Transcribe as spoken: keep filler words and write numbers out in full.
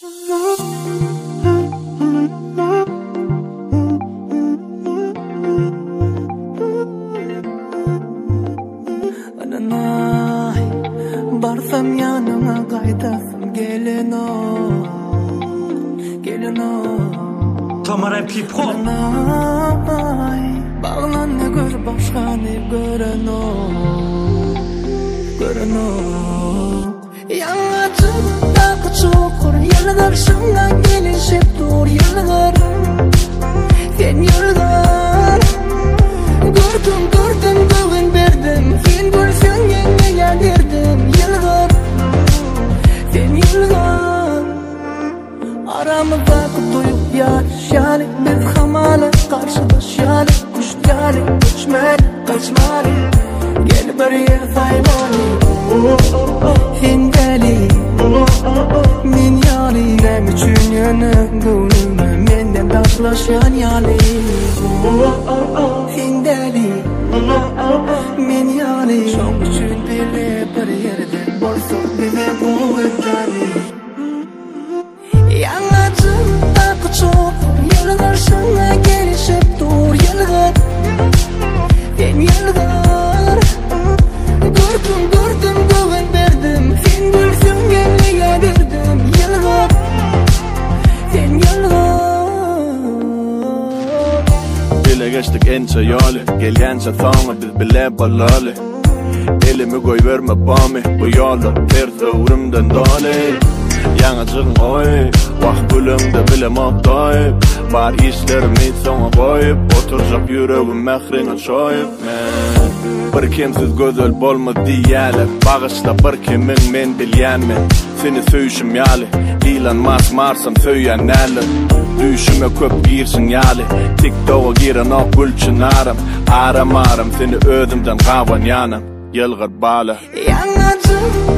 Ananay barsam yanına kaytasım gelin o gelin o Tamara M P Pro Ananay bağlan ne gör başka ne gören o gören o Yangacım takı çukur yıllar şuna gelişip dur yıllar sen yıllar gördüm gördüm güven verdim sen görsen yenge gelirdim yıllar sen yıllar aramızda kutuyup yarış yani biz hamalı karşılaş yani kuş yani uçmalı kaçmalı gel bir yer saymali sen deli min yani nem için yanım gönlümü menden taşlaşan yani sen deli min yani çok için bile bir yerden borsak bize bu ödeli Yangacım takı çok yıllar şuna gelişip dur yıllar sen yıllar gördüm gördüm güven verdim sen görsen gel gelirdim yıllar sen yıllar Bile geçtik ence yolu gelgence sana biz bile balalı elimi koy verme bana bu yolu ters ömrümden dali Yangacığım oy Vah gülümde bile mabdayıp Bar işlerimi sana koyup Oturacak yüreğim mehrine çoyup Bir kimsiz güzel bolma diyeler Bağışla bir kimin men bilyenmen Seni söyüşüm yali İlanmaz marsam söyyen neler Düşüme köp girsin yali TikTok'a giren o gülçün aram Aram aram seni ödümden kavan yanam Yılgır bağlı Yangacım